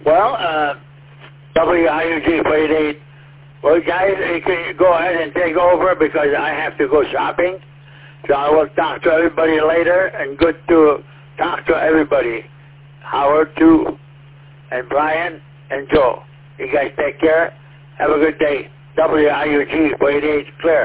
Well, WIUG 48. Well, guys, you can go ahead and take over because I have to go shopping. So I will talk to everybody later, and good to talk to everybody. Howard, too, and Brian, and Joe. You guys take care. Have a good day. WIUG 48, clear.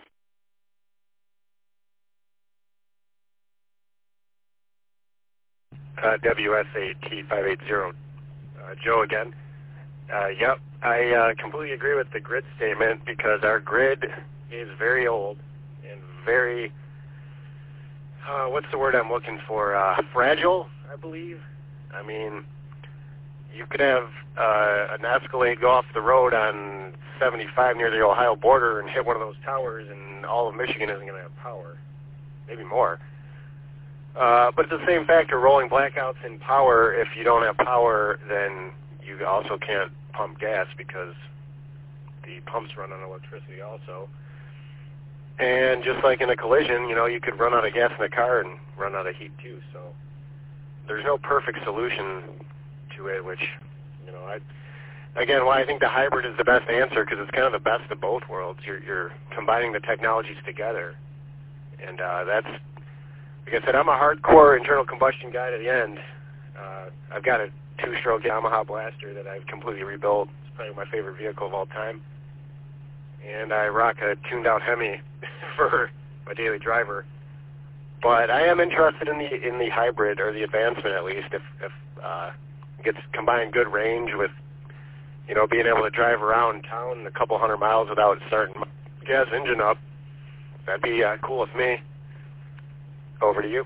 WSAT 580, Joe again. Yep, I completely agree with the grid statement because our grid is very old and very, what's the word I'm looking for, fragile, I believe. I mean, you could have an Escalade go off the road on 75 near the Ohio border and hit one of those towers, and all of Michigan isn't going to have power, maybe more. But it's the same factor, rolling blackouts in power. If you don't have power, then you also can't pump gas because the pumps run on electricity also. And just like in a collision, you know, you could run out of gas in a car and run out of heat too. So there's no perfect solution to it, which, you know, again, why I think the hybrid is the best answer, because it's kind of the best of both worlds. You're combining the technologies together. And that's, like I said, I'm a hardcore internal combustion guy to the end. I've got a 2-stroke Yamaha Blaster that I've completely rebuilt. It's probably my favorite vehicle of all time. And I rock a tuned-out Hemi for my daily driver. But I am interested in the hybrid, or the advancement at least, if it gets combined good range with, you know, being able to drive around town a couple hundred miles without starting my gas engine up. That'd be cool with me. Over to you.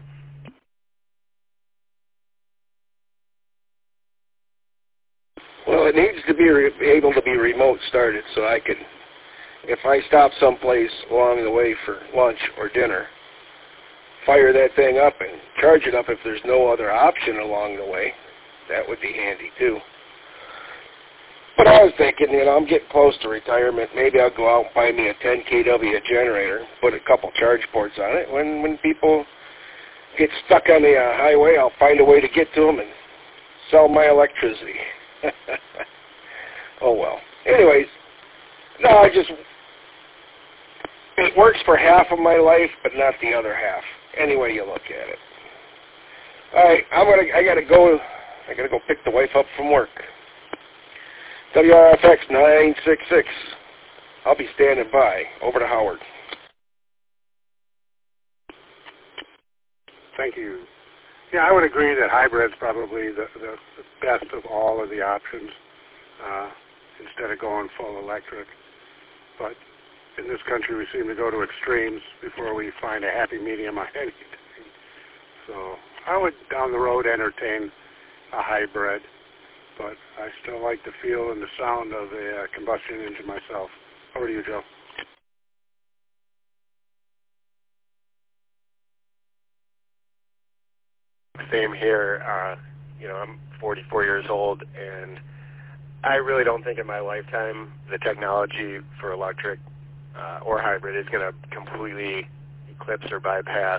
Well, it needs to be able to be remote started, so I can, if I stop someplace along the way for lunch or dinner, fire that thing up and charge it up if there's no other option along the way. That would be handy too. But I was thinking, you know, I'm getting close to retirement. Maybe I'll go out and buy me a 10 kW generator, put a couple charge ports on it. When people get stuck on the highway, I'll find a way to get to them and sell my electricity. Oh, well. Anyways, no, it works for half of my life, but not the other half, any way you look at it. All right, I gotta go pick the wife up from work. WRFX 966. I'll be standing by. Over to Howard. Thank you. Yeah, I would agree that hybrid's probably the best of all of the options instead of going full electric. But in this country, we seem to go to extremes before we find a happy medium on anything. So I would, down the road, entertain a hybrid, but I still like the feel and the sound of a combustion engine myself. Over to you, Joe. Same here. You know, I'm 44 years old, and I really don't think in my lifetime the technology for electric or hybrid is going to completely eclipse or bypass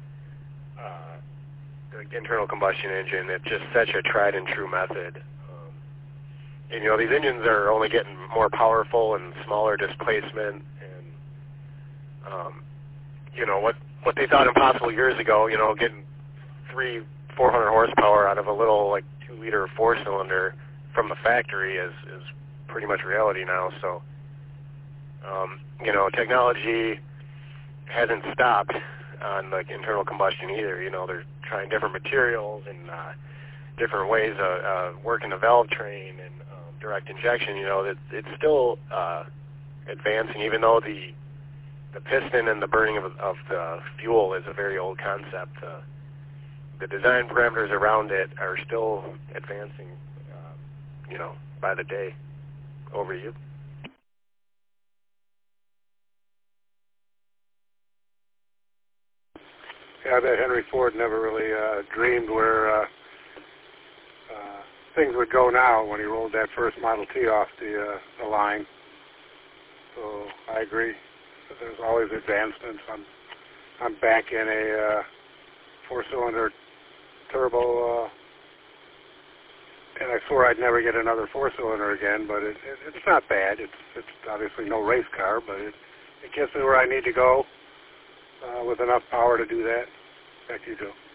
the internal combustion engine. It's just such a tried and true method. And, you know, these engines are only getting more powerful and smaller displacement, and, you know, what they thought impossible years ago, you know, getting 400 horsepower out of a little, like, 2-liter 4-cylinder from the factory is pretty much reality now. So, you know, technology hasn't stopped on, like, internal combustion either. You know, they're trying different materials and different ways of working the valve train and direct injection. You know, it's still advancing, even though the piston and the burning of the fuel is a very old concept. The design parameters around it are still advancing, you know, by the day. Over to you. Yeah, I bet Henry Ford never really dreamed where things would go now when he rolled that first Model T off the line. So I agree. There's always advancements. I'm back in a 4-cylinder turbo and I swore I'd never get another four-cylinder again, but it's not bad. It's obviously no race car, but it gets me where I need to go with enough power to do that. Back to you, Joe.